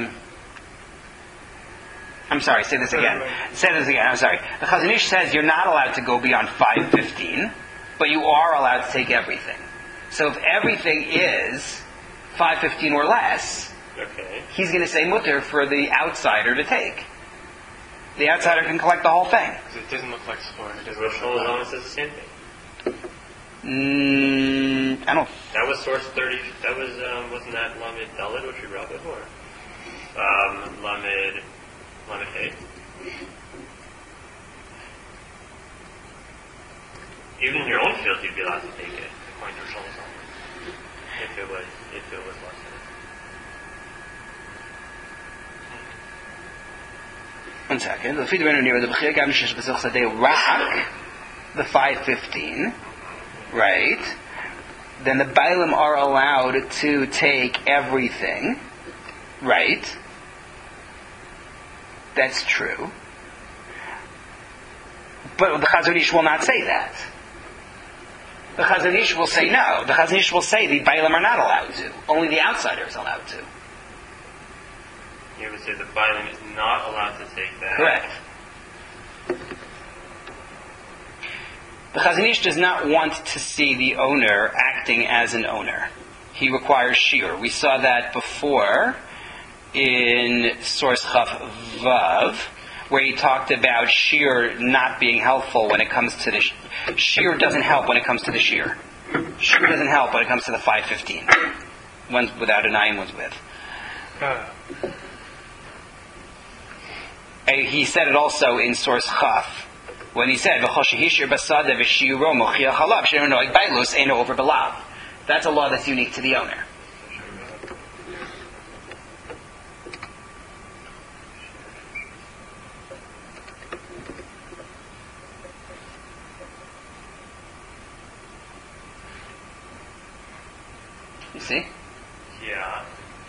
I'm sorry, say this again. I'm sorry. The Chazon Ish says you're not allowed to go beyond 5:15, but you are allowed to take everything. So if everything is 5:15 or less, he's going to say mutter for the outsider to take. The outsider can collect the whole thing. Because it doesn't look like sport. Rosh Hashanah says the same thing. I don't. That was source 30. That was wasn't that Lamed Dalet, which we brought before? Lamed Hey. Even in your own field, you'd be allowed to take it, according to Rosh Hashanah, if it was less than it. One second. The 5:15, right? Then the Bailim are allowed to take everything, right? That's true. But the Chazon Ish will not say that. The Chazon Ish will say no. The Chazon Ish will say the Bailim are not allowed to. Only the outsider is allowed to. You would say the Bailim is not allowed to take that. Correct. The Chazon Ish does not want to see the owner acting as an owner. He requires shir. We saw that before in source Chaf Vav, where he talked about shir not being helpful when it comes to the shir doesn't help when it comes to the shir. Shir doesn't help when it comes to the 515. One's without an eye and one's with. He said it also in source Chaf when he said that's a law that's unique to the owner. You see? Yeah.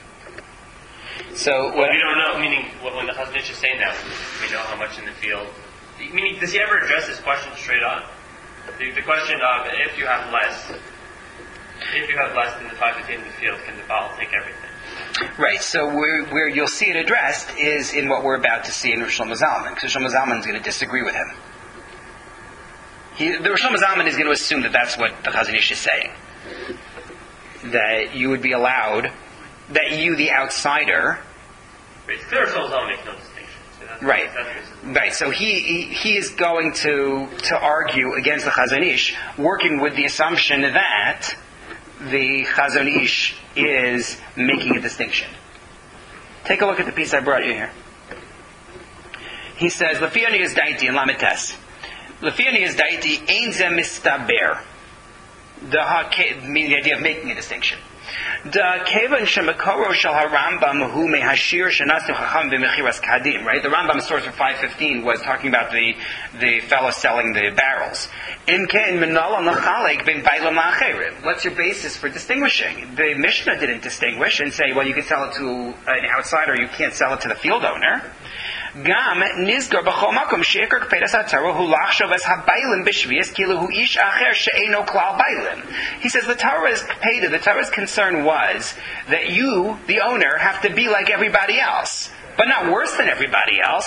So well, we don't know. Meaning, when the Chazon Ish is saying that, we know how much in the field. Meaning, does he ever address this question straight on? The question of if you have less than the 5 in the field, can the Baal take everything? Right. So where you'll see it addressed is in what we're about to see in Rosh Shlomo Zalman, because Rosh Shlomo Zalman is going to disagree with him. The Rosh Shlomo Zalman is going to assume that that's what the Chazon Ish is saying. That you would be allowed, that you, the outsider... Right, so Rosh Shlomo Zalman makes no distinction. So right. Right, so he is going to argue against the Chazon Ish, working with the assumption that the Chazon Ish is making a distinction. Take a look at the piece I brought you here. He says, Lefi ani is daiti in Lamites. Lefi ani is daiti ein ze mistaber. Meaning the idea of making a distinction. The Kevan Shemekoro Shal HaRambam Hu Mehashir Shenasu Chacham B'Mechiras Kadim. Right, the Rambam source for 515 was talking about the fellow selling the barrels. Imkein Menala Nachalek Ben Bailam La'acherim. What's your basis for distinguishing? The Mishnah didn't distinguish and say, well, you can sell it to an outsider, you can't sell it to the field owner. Gam nizgar b'chol makom sheikar k'pedas haTorah hu lachshov es habaylim b'shvius kilu hu ish acher she'eno klal baylim. He says the Torah's concern was that you, the owner, have to be like everybody else, but not worse than everybody else.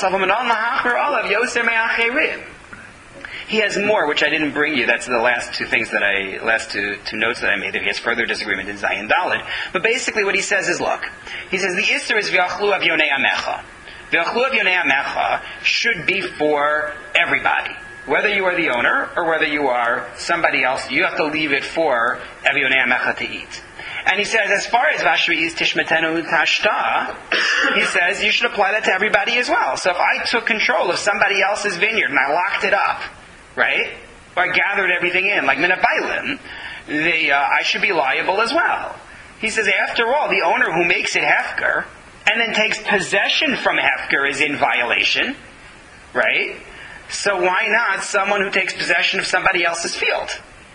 He has more, which I didn't bring you. That's the last two things two notes that I made. That he has further disagreement in Zayin Daled. But basically, what he says is, look, he says the Isser is v'yachlu av yonei amecha. The Achlu of Yonei Amecha should be for everybody. Whether you are the owner or whether you are somebody else, you have to leave it for Av Yonei Amecha to eat. And he says, as far as Vashri is Tishmetenu Tashta, he says you should apply that to everybody as well. So if I took control of somebody else's vineyard and I locked it up, right, or I gathered everything in, like Minabailim, I should be liable as well. He says, after all, the owner who makes it Hefker, and then takes possession from Hefker is in violation, right? So why not someone who takes possession of somebody else's field?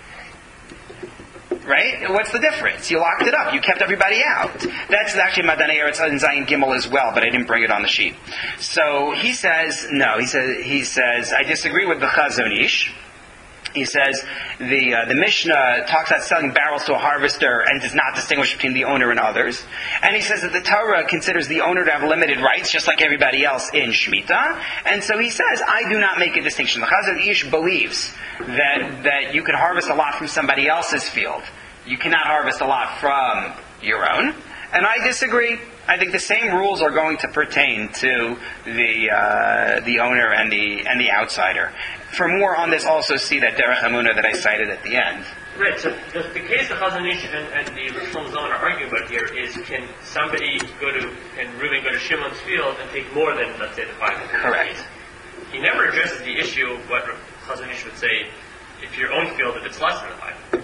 Right? What's the difference? You locked it up. You kept everybody out. That's actually Madanei Eretz in Zayin Gimel as well, but I didn't bring it on the sheet. So he says, no, he says, I disagree with the Chazon Ish. He says the Mishnah talks about selling barrels to a harvester and does not distinguish between the owner and others. And he says that the Torah considers the owner to have limited rights, just like everybody else in Shemitah. And so he says, I do not make a distinction. The Chazon Ish believes that you can harvest a lot from somebody else's field. You cannot harvest a lot from your own. And I disagree. I think the same rules are going to pertain to the owner and the outsider. For more on this, also see that Derech Emunah that I cited at the end. Right. So the case that Chazon Ish and the Rosh Shlomo Zalman are arguing about here is, can somebody Reuben go to Shimon's field and take more than, let's say, the 5? Correct. He never addresses the issue of what Chazon Ish would say if your own field, if it's less than the 5.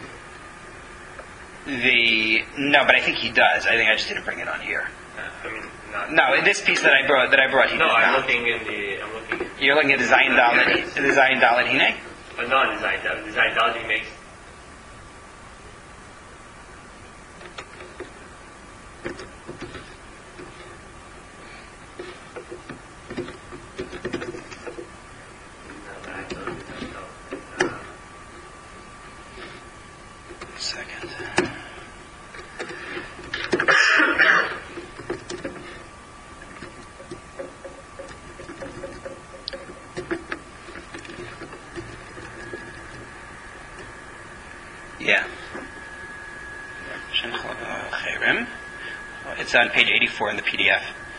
No, but I think he does. I think I just didn't bring it on here. No, in this piece that I brought, he no, does I'm not. looking in the. You're looking at the Zayin Dalet Hine? No, the Zayin Dalet he makes. Second. Yeah. It's on page 84 in the PDF.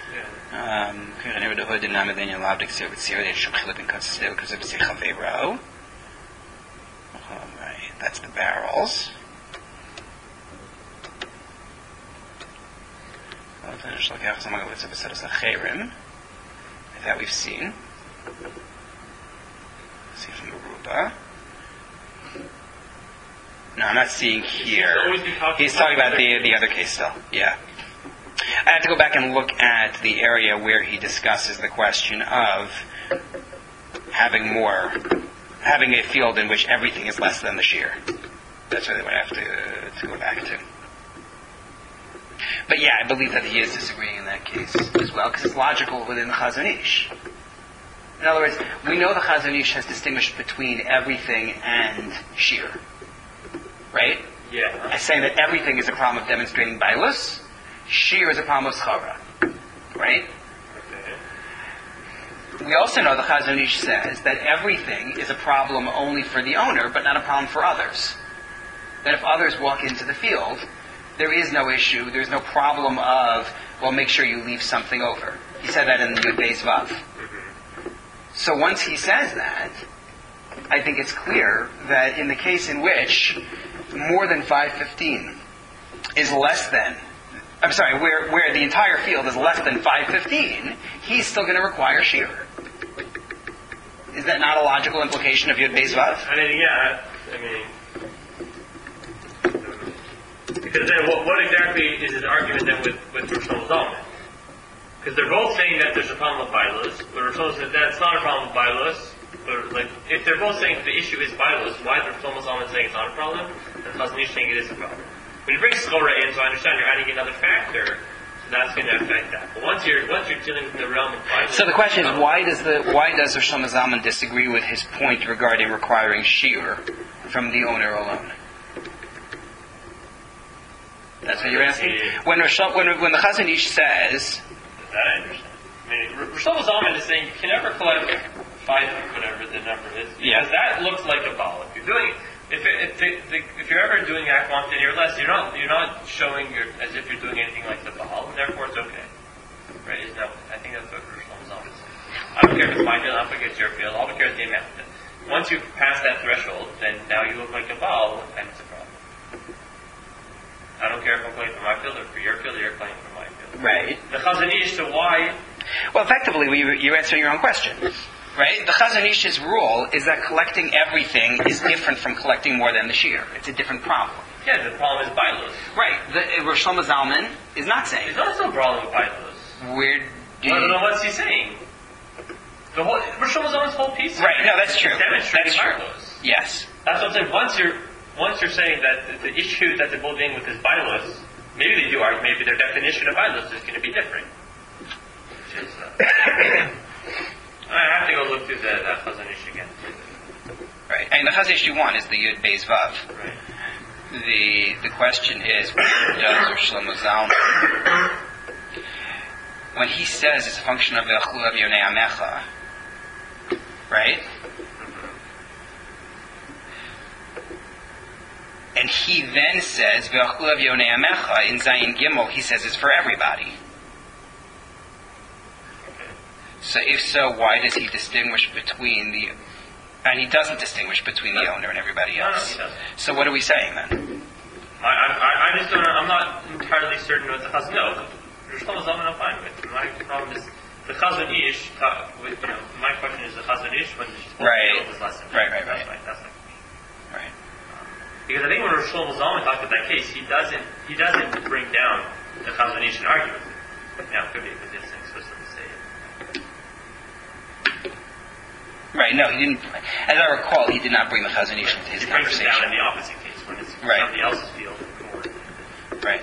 Right, that's the barrels. That we've seen. See from Aruba. No, I'm not seeing here. He's talking about the other case still. Yeah. I have to go back and look at the area where he discusses the question of having a field in which everything is less than the shear. That's really what I have to go back to. But yeah, I believe that he is disagreeing in that case as well, because it's logical within the Chazon Ish. In other words, we know the Chazon Ish has distinguished between everything and shear. Right? Yeah. As saying that everything is a problem of demonstrating bailus, shear is a problem of schara. Right? Okay. We also know the Chazon Ish says that everything is a problem only for the owner, but not a problem for others. That if others walk into the field, there is no issue, there's no problem of, well, make sure you leave something over. He said that in the Yud Beis Vav. So once he says that, I think it's clear that in the case in which more than 515 is less than, where the entire field is less than 515, he's still going to require shear. Is that not a logical implication of Yud Beis Vav? Because then what exactly is his argument then with Rosh Shlomo Zalman? Because they're both saying that there's a problem with Bailos, but Rosh Shlomo says that's not a problem with Bailos. But like, if they're both saying the issue is Bailos, why is Rosh Shlomo Zalman saying it's not a problem, and Chazon Ish saying it is a problem? When you bring Schora in, so I understand you're adding another factor, so that's going to affect that. But once you're dealing with the realm of Bailos... So the question is, why does Rosh Shlomo Zalman disagree with his point regarding requiring shear from the owner alone? That's what you're asking? When the Chazon Ish says... That I understand. Rosh Shlomo Zalman is saying you can never collect 5, whatever the number is, because that looks like a ball. If you're doing... If you're ever doing that quantity or less, you're not showing as if you're doing anything like the ball, and therefore it's okay. Right? I think that's what Rosh Shlomo Zalman is saying. I don't care if it's my field, I don't care if it's your field, all I care is the amount. Once you pass that threshold, then now you look like a ball, and it's a problem. I don't care if I'm playing for my field or for your field, or you're playing for my field. Right. The Chazon Ish, so why? Well, effectively, you're answering your own question. Right? The Chazon Ish's rule is that collecting everything is different from collecting more than the shear. It's a different problem. Yeah, the problem is Bailos. Right. Rosh Shlomo Zalman is not saying There's also a problem with Bailos. I don't know what's he saying. Rosh Shlomo Zalman's whole piece. Right, no, that's true. Demonstrating That's true. Bailos. Yes. That's what I'm saying. Once you're saying that the issue that they're both dealing with is Bailos, maybe they do argue, maybe their definition of Bailos is going to be different. Which is, I have to go look through that Chazon Ish again. Right. And the Chazon Ish you want is the Yud Beis Vav. Right. The question is, where does Rosh Shlomo Zalman, when he says it's a function of Ve'achlu av Yonei Amecha, right? And he then says Ve'achlu av Yonei Amecha in Zayin Gimel, he says it's for everybody. So if so, why does he distinguish between and he doesn't distinguish between the owner and everybody else? No, he doesn't. So what are we saying then? I just don't. I'm not entirely certain what the Chazon. No, Rosh Shlomo Zalman I'm fine with. My problem is the Chazon Ish. My question is the Chazon Ish when the field is less than Right. That's my question. Right. Because I think when Rosh Shlomo Zalman talked about that case, he doesn't bring down the Chazon Ish and argue with it. Now it could be because he doesn't explicitly say it. Right, no, he didn't. As I recall, he did not bring the Chazon Ish into his he brings it conversation. down in the opposite case when it's somebody else's field. Right.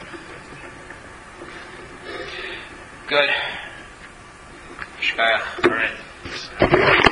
Good. Shkaya. All right.